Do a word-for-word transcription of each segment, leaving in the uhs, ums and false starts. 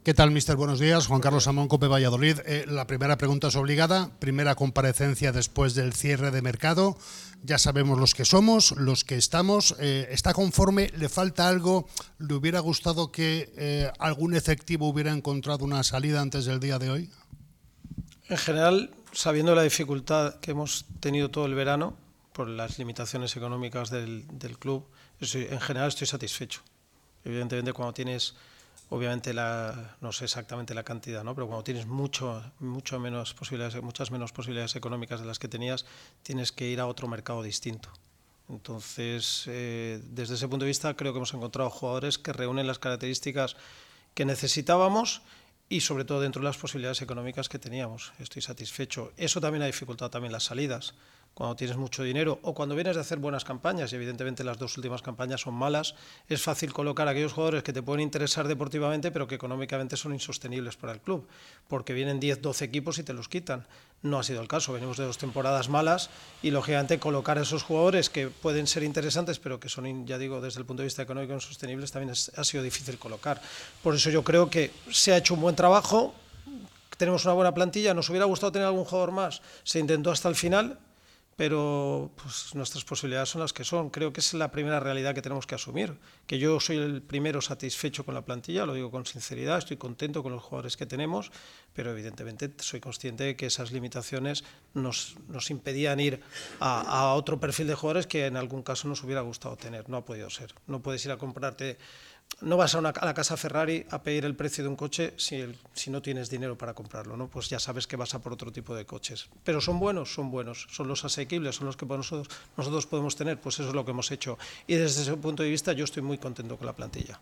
¿Qué tal, mister? Buenos días. Juan Carlos Amón, COPE Valladolid. Eh, la primera pregunta es obligada. Primera comparecencia después del cierre de mercado. Ya sabemos los que somos, los que estamos. Eh, ¿Está conforme? ¿Le falta algo? ¿Le hubiera gustado que eh, algún efectivo hubiera encontrado una salida antes del día de hoy? En general, sabiendo la dificultad que hemos tenido todo el verano por las limitaciones económicas del, del club, estoy, en general estoy satisfecho. Evidentemente, cuando tienes... Obviamente, la, no sé exactamente la cantidad, ¿no? Pero cuando tienes mucho, mucho menos posibilidades, muchas menos posibilidades económicas de las que tenías, tienes que ir a otro mercado distinto. Entonces, eh, desde ese punto de vista, creo que hemos encontrado jugadores que reúnen las características que necesitábamos y, sobre todo, dentro de las posibilidades económicas que teníamos. Estoy satisfecho. Eso también ha dificultado también las salidas. Cuando tienes mucho dinero o cuando vienes de hacer buenas campañas, y evidentemente las dos últimas campañas son malas, es fácil colocar a aquellos jugadores que te pueden interesar deportivamente pero que económicamente son insostenibles para el club, porque vienen diez, doce equipos y te los quitan. No ha sido el caso, venimos de dos temporadas malas y lógicamente colocar a esos jugadores que pueden ser interesantes pero que son, ya digo, desde el punto de vista económico insostenibles también es, ha sido difícil colocar. Por eso yo creo que se ha hecho un buen trabajo, tenemos una buena plantilla, nos hubiera gustado tener algún jugador más, se intentó hasta el final, pero pues, nuestras posibilidades son las que son. Creo que es la primera realidad que tenemos que asumir, que yo soy el primero satisfecho con la plantilla, lo digo con sinceridad, estoy contento con los jugadores que tenemos, pero evidentemente soy consciente de que esas limitaciones nos, nos impedían ir a, a otro perfil de jugadores que en algún caso nos hubiera gustado tener. No ha podido ser. No puedes ir a comprarte... No vas a, una, a la casa Ferrari a pedir el precio de un coche si, el, si no tienes dinero para comprarlo, ¿no? Pues ya sabes que vas a por otro tipo de coches. Pero son buenos, son buenos, son los asequibles, son los que nosotros, nosotros podemos tener, pues eso es lo que hemos hecho. Y desde ese punto de vista yo estoy muy contento con la plantilla.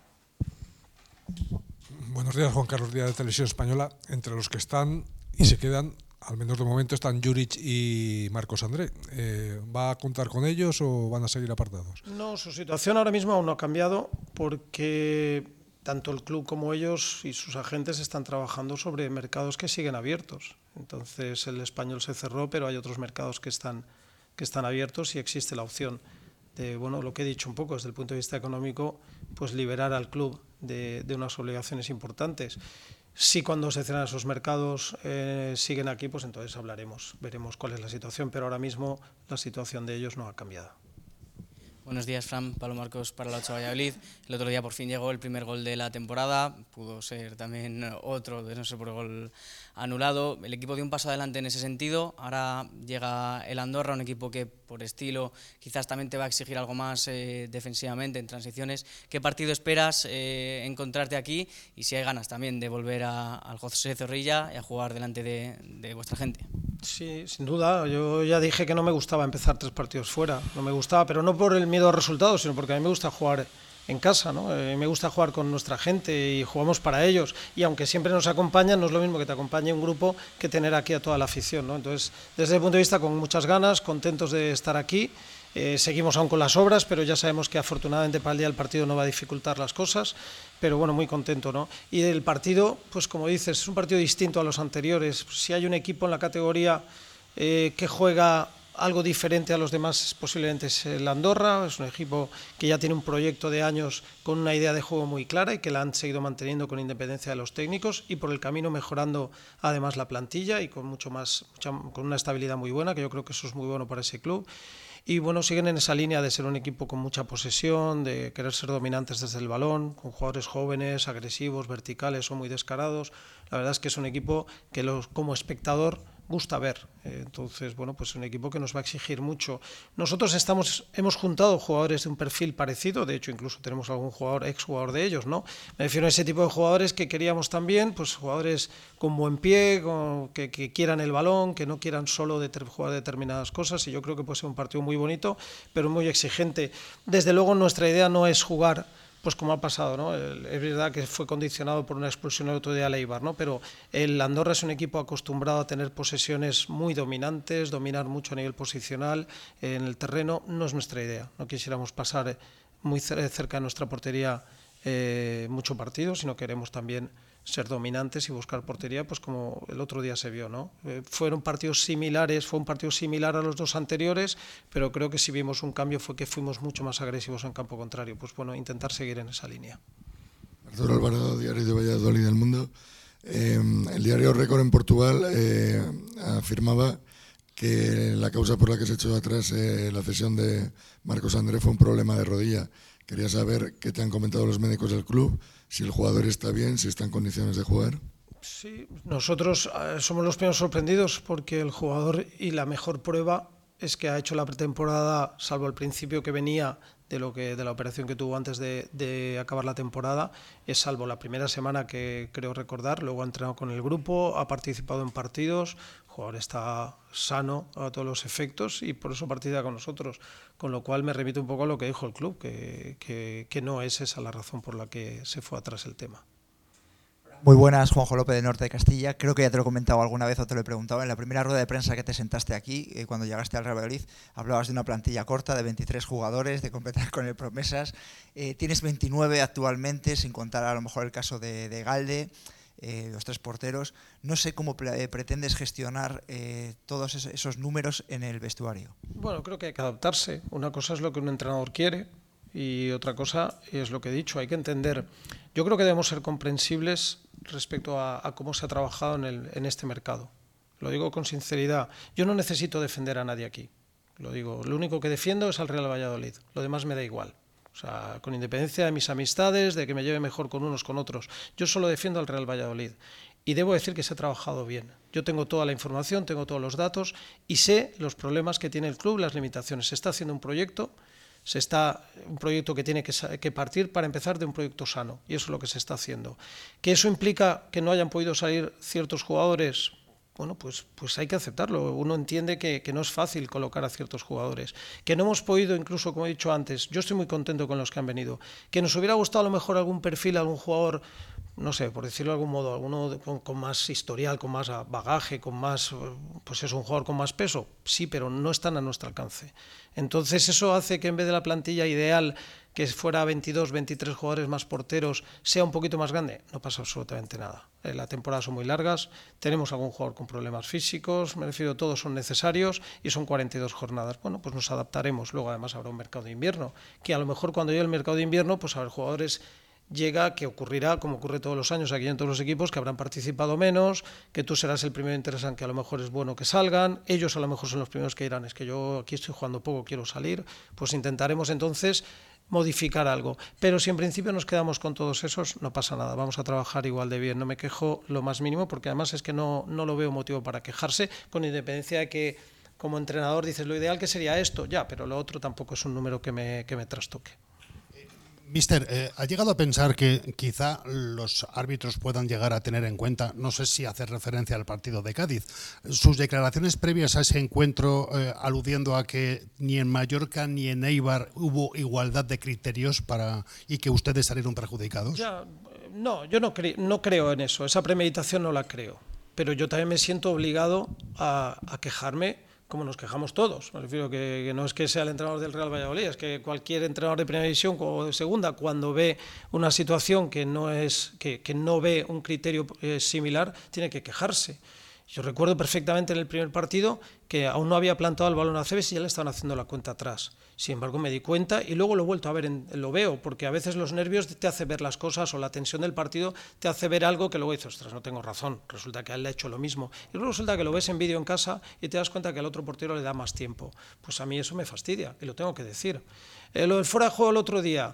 Buenos días, Juan Carlos Díaz de Televisión Española. Entre los que están y se quedan, al menos de momento, están Juric y Marcos André. Eh, ¿Va a contar con ellos o van a seguir apartados? No, su situación ahora mismo aún no ha cambiado porque tanto el club como ellos y sus agentes están trabajando sobre mercados que siguen abiertos. Entonces el español se cerró, pero hay otros mercados que están, que están abiertos y existe la opción de, bueno, lo que he dicho un poco desde el punto de vista económico, pues liberar al club de, de unas obligaciones importantes. Si cuando se cierran esos mercados eh, siguen aquí, pues entonces hablaremos, veremos cuál es la situación, pero ahora mismo la situación de ellos no ha cambiado. Buenos días, Fran. Pablo Marcos para la ocho Valladolid. El otro día por fin llegó el primer gol de la temporada, pudo ser también otro, de no ser por gol anulado. El equipo dio un paso adelante en ese sentido. Ahora llega el Andorra, un equipo que por estilo quizás también te va a exigir algo más eh, defensivamente en transiciones. ¿Qué partido esperas eh, encontrarte aquí? Y si hay ganas también de volver a, al José Zorrilla y a jugar delante de, de vuestra gente. Sí, sin duda. Yo ya dije que no me gustaba empezar tres partidos fuera. No me gustaba, pero no por el miedo a resultados, sino porque a mí me gusta jugar en casa, ¿no? Eh, me gusta jugar con nuestra gente y jugamos para ellos. Y aunque siempre nos acompañan, no es lo mismo que te acompañe un grupo que tener aquí a toda la afición, ¿no? Entonces, desde el punto de vista, con muchas ganas, contentos de estar aquí. Eh, seguimos aún con las obras, pero ya sabemos que afortunadamente para el día del partido no va a dificultar las cosas, pero bueno, muy contento, ¿no? Y del partido, pues como dices, es un partido distinto a los anteriores. Si hay un equipo en la categoría eh, que juega algo diferente a los demás, posiblemente es el Andorra. Es un equipo que ya tiene un proyecto de años con una idea de juego muy clara y que la han seguido manteniendo con independencia de los técnicos y por el camino mejorando además la plantilla y con mucho más, mucha, con una estabilidad muy buena, que yo creo que eso es muy bueno para ese club. Y bueno, siguen en esa línea de ser un equipo con mucha posesión, de querer ser dominantes desde el balón, con jugadores jóvenes, agresivos, verticales o muy descarados. La verdad es que es un equipo que los, como espectador gusta ver. Entonces, bueno, pues es un equipo que nos va a exigir mucho. Nosotros estamos, hemos juntado jugadores de un perfil parecido, de hecho incluso tenemos algún jugador, exjugador de ellos, ¿no? Me refiero a ese tipo de jugadores que queríamos también, pues jugadores con buen pie, con, que, que quieran el balón, que no quieran solo de ter, jugar determinadas cosas, y yo creo que puede ser un partido muy bonito, pero muy exigente. Desde luego nuestra idea no es jugar pues como ha pasado, ¿no? Es verdad que fue condicionado por una expulsión el otro día al Eibar, ¿no? Pero el Andorra es un equipo acostumbrado a tener posesiones muy dominantes, dominar mucho a nivel posicional en el terreno. No es nuestra idea, no quisiéramos pasar muy cerca de nuestra portería eh, mucho partido, sino queremos también ser dominantes y buscar portería, pues como el otro día se vio, ¿no? Eh, fueron partidos similares, fue un partido similar a los dos anteriores, pero creo que si vimos un cambio fue que fuimos mucho más agresivos en campo contrario. Pues bueno, intentar seguir en esa línea. Arturo Alvarado, Diario de Valladolid del Mundo. Eh, el diario Récord en Portugal eh, afirmaba que la causa por la que se echó atrás eh, la cesión de Marcos André fue un problema de rodilla. Quería saber qué te han comentado los médicos del club, si el jugador está bien, si está en condiciones de jugar. Sí, nosotros eh, somos los primeros sorprendidos porque el jugador, y la mejor prueba es que ha hecho la pretemporada, salvo al principio que venía de lo que de la operación que tuvo antes de, de acabar la temporada, es salvo la primera semana que creo recordar, luego ha entrenado con el grupo, ha participado en partidos, el jugador está sano a todos los efectos y por eso participa con nosotros, con lo cual me remito un poco a lo que dijo el club, que, que, que no es esa la razón por la que se fue atrás el tema. Muy buenas, Juanjo López de Norte de Castilla. Creo que ya te lo he comentado alguna vez o te lo he preguntado. En la primera rueda de prensa que te sentaste aquí, eh, cuando llegaste al Real Valladolid, hablabas de una plantilla corta de veintitrés jugadores, de completar con el promesas. Eh, tienes veintinueve actualmente, sin contar a lo mejor el caso de, de Galde, eh, los tres porteros. No sé cómo pre pretendes gestionar eh, todos esos números en el vestuario. Bueno, creo que hay que adaptarse. Una cosa es lo que un entrenador quiere y otra cosa es lo que he dicho. Hay que entender. Yo creo que debemos ser comprensibles respecto a, a cómo se ha trabajado en, el, en este mercado. Lo digo con sinceridad. Yo no necesito defender a nadie aquí. Lo digo. Lo único que defiendo es al Real Valladolid. Lo demás me da igual. O sea, con independencia de mis amistades, de que me lleve mejor con unos con otros. Yo solo defiendo al Real Valladolid. Y debo decir que se ha trabajado bien. Yo tengo toda la información, tengo todos los datos y sé los problemas que tiene el club, las limitaciones. Se está haciendo un proyecto. Se está un proyecto que tiene que, que partir para empezar de un proyecto sano y eso es lo que se está haciendo. ¿Que eso implica que no hayan podido salir ciertos jugadores? Bueno, pues, pues hay que aceptarlo. Uno entiende que, que no es fácil colocar a ciertos jugadores. Que no hemos podido, incluso como he dicho antes, yo estoy muy contento con los que han venido. Que nos hubiera gustado a lo mejor algún perfil, algún jugador, no sé, por decirlo de algún modo, alguno con, con más historial, con más bagaje, con más, pues es un jugador con más peso. Sí, pero no están a nuestro alcance. Entonces eso hace que en vez de la plantilla ideal, que fuera veintidós, veintitrés jugadores más porteros, sea un poquito más grande. No pasa absolutamente nada. Eh, las temporadas son muy largas, tenemos algún jugador con problemas físicos, me refiero, todos son necesarios y son cuarenta y dos jornadas. Bueno, pues nos adaptaremos. Luego además habrá un mercado de invierno, que a lo mejor cuando llegue el mercado de invierno, pues habrá jugadores... llega, que ocurrirá, como ocurre todos los años aquí en todos los equipos, que habrán participado menos, que tú serás el primero interesante, que a lo mejor es bueno que salgan, ellos a lo mejor son los primeros que dirán, es que yo aquí estoy jugando poco, quiero salir, pues intentaremos entonces modificar algo. Pero si en principio nos quedamos con todos esos, no pasa nada, vamos a trabajar igual de bien, no me quejo lo más mínimo, porque además es que no, no lo veo motivo para quejarse, con independencia de que como entrenador dices, lo ideal que sería esto, ya, pero lo otro tampoco es un número que me, que me trastoque. Mister, eh, ¿ha llegado a pensar que quizá los árbitros puedan llegar a tener en cuenta, no sé si hacer referencia al partido de Cádiz, sus declaraciones previas a ese encuentro eh, aludiendo a que ni en Mallorca ni en Eibar hubo igualdad de criterios para y que ustedes salieron perjudicados? Ya, no, yo no, cre no creo en eso, esa premeditación no la creo, pero yo también me siento obligado a, a quejarme como nos quejamos todos. Me refiero que, que no es que sea el entrenador del Real Valladolid, es que cualquier entrenador de primera división o de segunda, cuando ve una situación que no es que, que no ve un criterio eh, similar, tiene que quejarse. Yo recuerdo perfectamente en el primer partido que aún no había plantado el balón a Cebes y ya le estaban haciendo la cuenta atrás. Sin embargo, me di cuenta y luego lo he vuelto a ver, en, lo veo, porque a veces los nervios te hace ver las cosas o la tensión del partido te hace ver algo que luego dices, ostras, no tengo razón, resulta que a él le ha hecho lo mismo. Y luego resulta que lo ves en vídeo en casa y te das cuenta que al otro portero le da más tiempo. Pues a mí eso me fastidia y lo tengo que decir. Eh, lo del fuera de juego el otro día...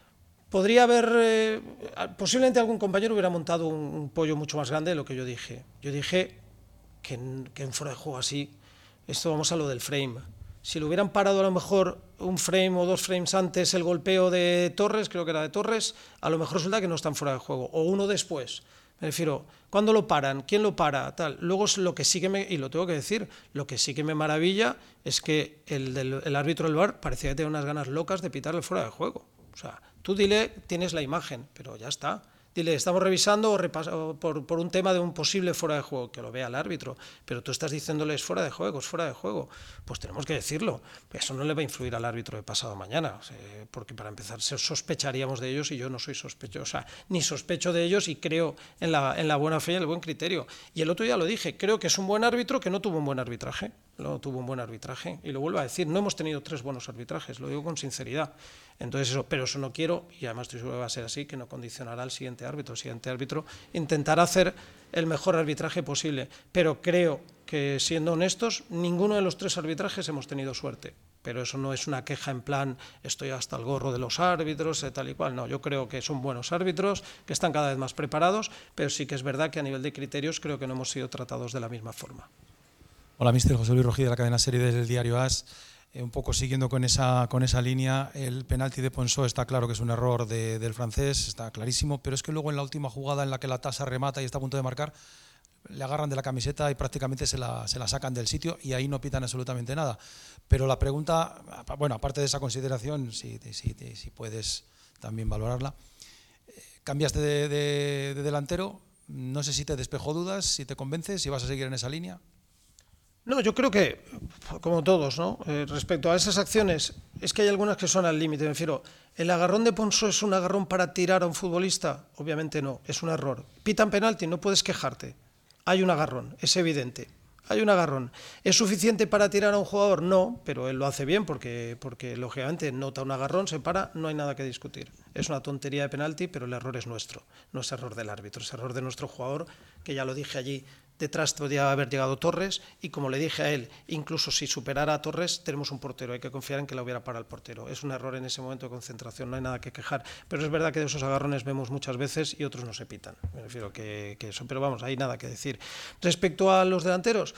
Podría haber, eh, posiblemente algún compañero hubiera montado un, un pollo mucho más grande de lo que yo dije. Yo dije que en, que en fuera de juego así, esto vamos a lo del frame. Si lo hubieran parado a lo mejor un frame o dos frames antes el golpeo de Torres, creo que era de Torres, a lo mejor resulta que no están fuera de juego, o uno después. Me refiero, ¿cuándo lo paran? ¿Quién lo para? Tal. Luego lo que sí que me, y lo tengo que decir, lo que sí que me maravilla es que el, del, el árbitro del V A R parecía que tenía unas ganas locas de pitarle fuera de juego. O sea, tú dile, tienes la imagen, pero ya está. Dile, estamos revisando o repas o por, por un tema de un posible fuera de juego, que lo vea el árbitro, pero tú estás diciéndoles fuera de juego, es fuera de juego. Pues tenemos que decirlo. Eso no le va a influir al árbitro de pasado mañana, porque para empezar sospecharíamos de ellos y yo no soy sospechoso, o sea, ni sospecho de ellos y creo en la, en la buena fe y en el buen criterio. Y el otro día lo dije, creo que es un buen árbitro que no tuvo un buen arbitraje, no tuvo un buen arbitraje. Y lo vuelvo a decir, no hemos tenido tres buenos arbitrajes, lo digo con sinceridad. Entonces eso, pero eso no quiero, y además estoy seguro que va a ser así, que no condicionará al siguiente árbitro. El siguiente árbitro intentará hacer el mejor arbitraje posible, pero creo que, siendo honestos, ninguno de los tres arbitrajes hemos tenido suerte. Pero eso no es una queja en plan, estoy hasta el gorro de los árbitros, tal y cual. No, yo creo que son buenos árbitros, que están cada vez más preparados, pero sí que es verdad que a nivel de criterios creo que no hemos sido tratados de la misma forma. Hola, míster José Luis Rojí, de la cadena Serie del diario AS. Eh, un poco siguiendo con esa, con esa línea, el penalti de Ponsó está claro que es un error de, del francés, está clarísimo, pero es que luego en la última jugada en la que la tasa remata y está a punto de marcar, le agarran de la camiseta y prácticamente se la, se la sacan del sitio y ahí no pitan absolutamente nada. Pero la pregunta, bueno, aparte de esa consideración, si, si, si puedes también valorarla, cambiaste de, de, de delantero, no sé si te despejó dudas, si te convences, si vas a seguir en esa línea. No, yo creo que, como todos, ¿no? Eh, respecto a esas acciones, es que hay algunas que son al límite. Me refiero, ¿el agarrón de Ponsó es un agarrón para tirar a un futbolista? Obviamente no, es un error. Pitan penalti, no puedes quejarte. Hay un agarrón, es evidente. Hay un agarrón. ¿Es suficiente para tirar a un jugador? No, pero él lo hace bien porque, porque lógicamente nota un agarrón, se para, no hay nada que discutir. Es una tontería de penalti, pero el error es nuestro. No es error del árbitro, es error de nuestro jugador, que ya lo dije allí. Detrás podría haber llegado Torres y, como le dije a él, incluso si superara a Torres, tenemos un portero, hay que confiar en que la hubiera parado el portero. Es un error en ese momento de concentración, no hay nada que quejar, pero es verdad que de esos agarrones vemos muchas veces y otros no se pitan. Me refiero que, que eso, pero vamos, hay nada que decir. Respecto a los delanteros,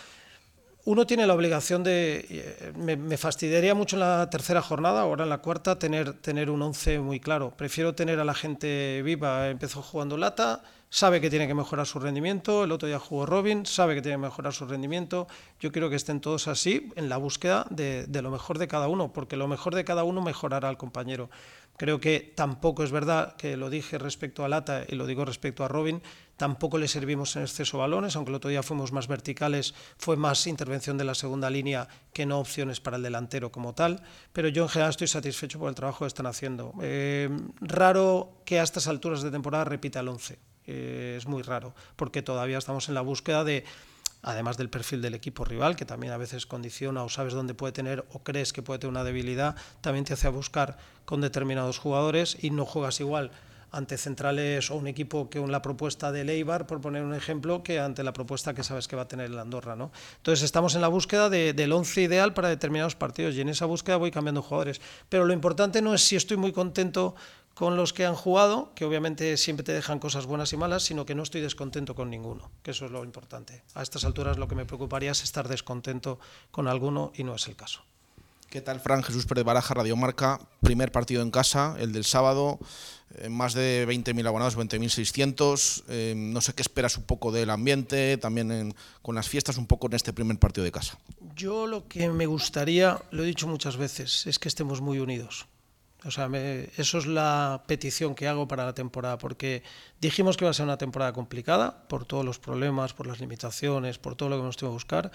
uno tiene la obligación de, me, me fastidiaría mucho en la tercera jornada, ahora en la cuarta, tener, tener un once muy claro. Prefiero tener a la gente viva. Empezó jugando Lata, sabe que tiene que mejorar su rendimiento, el otro día jugó Robin, sabe que tiene que mejorar su rendimiento. Yo quiero que estén todos así, en la búsqueda de, de lo mejor de cada uno, porque lo mejor de cada uno mejorará al compañero. Creo que tampoco es verdad, que lo dije respecto a Lata y lo digo respecto a Robin, tampoco le servimos en exceso balones, aunque el otro día fuimos más verticales, fue más intervención de la segunda línea que no opciones para el delantero como tal, pero yo en general estoy satisfecho por el trabajo que están haciendo. Eh, raro que a estas alturas de temporada repita el once, eh, es muy raro, porque todavía estamos en la búsqueda de, además del perfil del equipo rival, que también a veces condiciona o sabes dónde puede tener o crees que puede tener una debilidad, también te hace a buscar con determinados jugadores y no juegas igual ante centrales o un equipo que en la propuesta del Eibar, por poner un ejemplo, que ante la propuesta que sabes que va a tener el Andorra, ¿no? Entonces estamos en la búsqueda de, del once ideal para determinados partidos y en esa búsqueda voy cambiando jugadores. Pero lo importante no es si estoy muy contento con los que han jugado, que obviamente siempre te dejan cosas buenas y malas, sino que no estoy descontento con ninguno, que eso es lo importante. A estas alturas lo que me preocuparía es estar descontento con alguno y no es el caso. ¿Qué tal, Fran? Jesús Pérez Baraja, Radio Marca. Primer partido en casa, el del sábado, eh, más de veinte mil abonados, veinte mil seiscientos. Eh, no sé qué esperas un poco del ambiente, también en, con las fiestas, un poco en este primer partido de casa. Yo lo que me gustaría, lo he dicho muchas veces, es que estemos muy unidos. O sea, me, eso es la petición que hago para la temporada, porque dijimos que iba a ser una temporada complicada por todos los problemas, por las limitaciones, por todo lo que hemos tenido que buscar.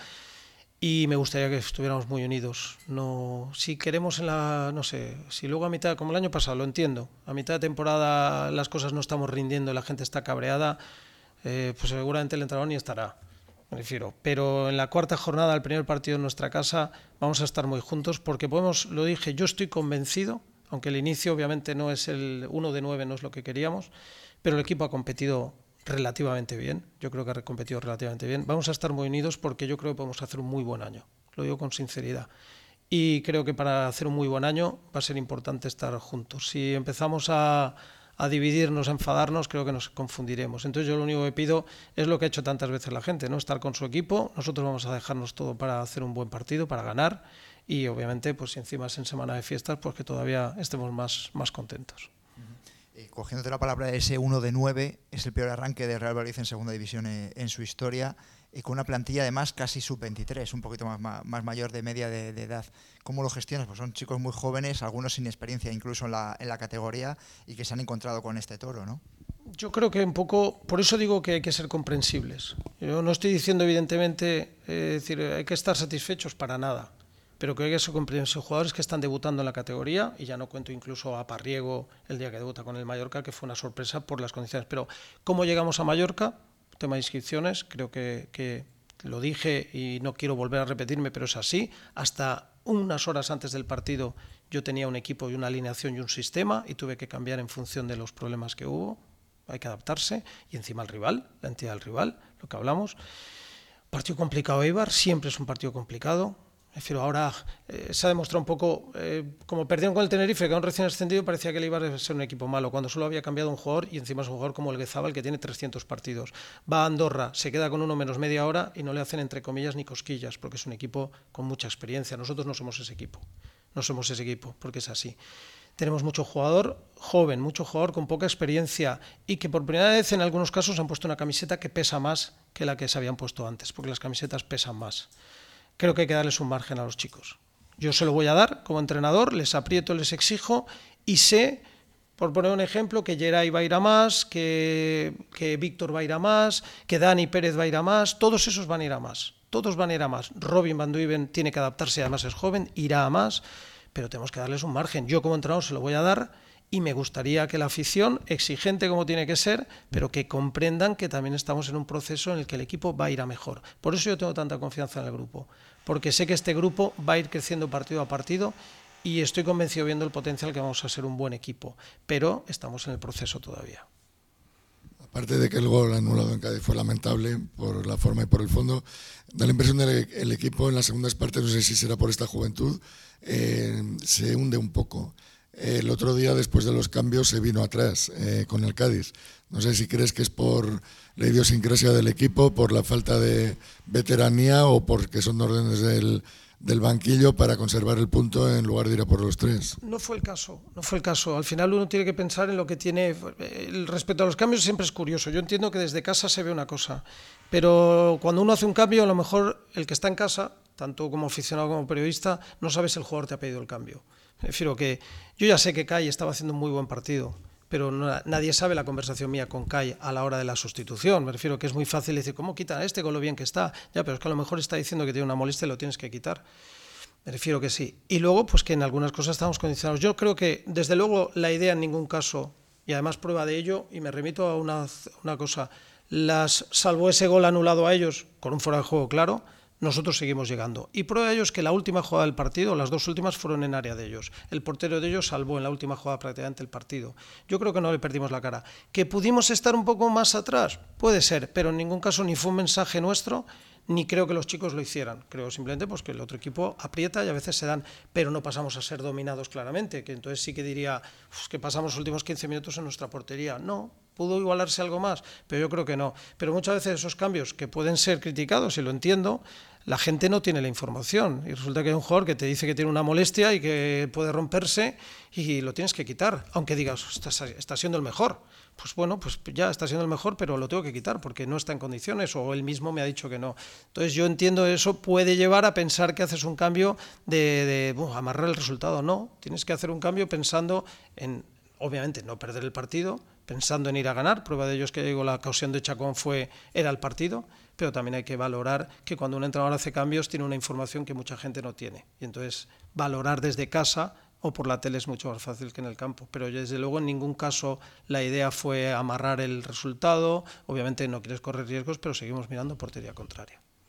Y me gustaría que estuviéramos muy unidos. No, si queremos en la, no sé, si luego a mitad, como el año pasado, lo entiendo, a mitad de temporada las cosas no estamos rindiendo, la gente está cabreada, eh, pues seguramente el entrenador ni estará, me refiero. Pero en la cuarta jornada, el primer partido en nuestra casa, vamos a estar muy juntos porque podemos, lo dije, yo estoy convencido, aunque el inicio obviamente no es el uno de nueve, no es lo que queríamos, pero el equipo ha competido relativamente bien, yo creo que ha competido relativamente bien. Vamos a estar muy unidos porque yo creo que podemos hacer un muy buen año, lo digo con sinceridad. Y creo que para hacer un muy buen año va a ser importante estar juntos. Si empezamos a, a dividirnos, a enfadarnos, creo que nos confundiremos. Entonces yo lo único que pido es lo que ha hecho tantas veces la gente, ¿no? Estar con su equipo. Nosotros vamos a dejarnos todo para hacer un buen partido, para ganar. Y obviamente, pues si encima es en semana de fiestas, pues que todavía estemos más, más contentos. Eh, cogiéndote la palabra, ese uno de nueve es el peor arranque de Real Valladolid en segunda división eh, en su historia, y con una plantilla además casi sub veintitrés, un poquito más, más, más mayor de media de, de edad. ¿Cómo lo gestionas? Pues son chicos muy jóvenes, algunos sin experiencia incluso en la, en la categoría, y que se han encontrado con este toro, ¿no? Yo creo que un poco, por eso digo que hay que ser comprensibles. Yo no estoy diciendo evidentemente, eh, decir, hay que estar satisfechos para nada, pero creo que eso comprensible. Jugadores que están debutando en la categoría, y ya no cuento incluso a Parriego el día que debuta con el Mallorca, que fue una sorpresa por las condiciones. Pero ¿cómo llegamos a Mallorca? Tema de inscripciones, creo que, que lo dije y no quiero volver a repetirme, pero es así. Hasta unas horas antes del partido yo tenía un equipo y una alineación y un sistema y tuve que cambiar en función de los problemas que hubo. hay que adaptarse, y encima el rival, la entidad del rival, lo que hablamos. Partido complicado Eibar, siempre es un partido complicado. Refiero, ahora eh, se ha demostrado un poco, eh, como perdieron con el Tenerife, que era un recién ascendido, parecía que el Eibar iba a ser un equipo malo, cuando solo había cambiado un jugador, y encima es un jugador como el Guezabal, que tiene trescientos partidos. Va a Andorra, se queda con uno menos media hora y no le hacen entre comillas ni cosquillas, porque es un equipo con mucha experiencia. Nosotros no somos ese equipo, no somos ese equipo, porque es así. Tenemos mucho jugador joven, mucho jugador con poca experiencia y que por primera vez en algunos casos han puesto una camiseta que pesa más que la que se habían puesto antes, porque las camisetas pesan más. Creo que hay que darles un margen a los chicos. Yo se lo voy a dar como entrenador, les aprieto, les exijo y sé, por poner un ejemplo, que Geray va a ir a más, que, que Víctor va a ir a más, que Dani Pérez va a ir a más, todos esos van a ir a más, todos van a ir a más. Robin Van Duiven tiene que adaptarse, además es joven, irá a más, pero tenemos que darles un margen. Yo como entrenador se lo voy a dar y me gustaría que la afición, exigente como tiene que ser, pero que comprendan que también estamos en un proceso en el que el equipo va a ir a mejor. Por eso yo tengo tanta confianza en el grupo, porque sé que este grupo va a ir creciendo partido a partido y estoy convencido, viendo el potencial, que vamos a ser un buen equipo, pero estamos en el proceso todavía. Aparte de que el gol anulado en Cádiz fue lamentable por la forma y por el fondo, da la impresión de que el equipo en las segundas partes, no sé si será por esta juventud, eh, se hunde un poco. El otro día, después de los cambios, se vino atrás eh, con el Cádiz. No sé si crees que es por la idiosincrasia del equipo, por la falta de veteranía o porque son órdenes del, del banquillo para conservar el punto en lugar de ir a por los tres. No fue el caso, no fue el caso. Al final uno tiene que pensar en lo que tiene. El respecto a los cambios siempre es curioso. Yo entiendo que desde casa se ve una cosa, pero cuando uno hace un cambio, a lo mejor el que está en casa, tanto como aficionado como periodista, no sabe si el jugador te ha pedido el cambio. Me refiero que yo ya sé que Kai estaba haciendo un muy buen partido, pero no, nadie sabe la conversación mía con Kai a la hora de la sustitución. Me refiero que es muy fácil decir, ¿cómo quitan a este con lo bien que está? Ya, pero es que a lo mejor está diciendo que tiene una molestia y lo tienes que quitar. Me refiero que sí. Y luego, pues que en algunas cosas estamos condicionados. Yo creo que, desde luego, la idea en ningún caso, y además prueba de ello, y me remito a una, una cosa, las, salvo ese gol anulado a ellos, con un fuera de juego claro, nosotros seguimos llegando. Y prueba de ello es que la última jugada del partido, las dos últimas, fueron en área de ellos. El portero de ellos salvó en la última jugada prácticamente el partido. Yo creo que no le perdimos la cara. ¿Que pudimos estar un poco más atrás? Puede ser, pero en ningún caso ni fue un mensaje nuestro, ni creo que los chicos lo hicieran. Creo simplemente pues, que el otro equipo aprieta y a veces se dan, pero no pasamos a ser dominados claramente, que entonces sí que diría pues, que pasamos los últimos quince minutos en nuestra portería. No, pudo igualarse algo más, pero yo creo que no. Pero muchas veces esos cambios que pueden ser criticados, y lo entiendo, la gente no tiene la información y resulta que hay un jugador que te dice que tiene una molestia y que puede romperse y lo tienes que quitar, aunque digas, está, está siendo el mejor. Pues bueno, pues ya está siendo el mejor, pero lo tengo que quitar porque no está en condiciones o él mismo me ha dicho que no. Entonces yo entiendo eso puede llevar a pensar que haces un cambio de, de bueno, amarrar el resultado. No, tienes que hacer un cambio pensando en, obviamente, no perder el partido, pensando en ir a ganar. Prueba de ello es que digo, la ocasión de Chacón fue, era el partido, pero también hay que valorar que cuando un entrenador hace cambios tiene una información que mucha gente no tiene. Y entonces valorar desde casa o por la tele es mucho más fácil que en el campo. Pero desde luego en ningún caso la idea fue amarrar el resultado. Obviamente no quieres correr riesgos, pero seguimos mirando portería contraria.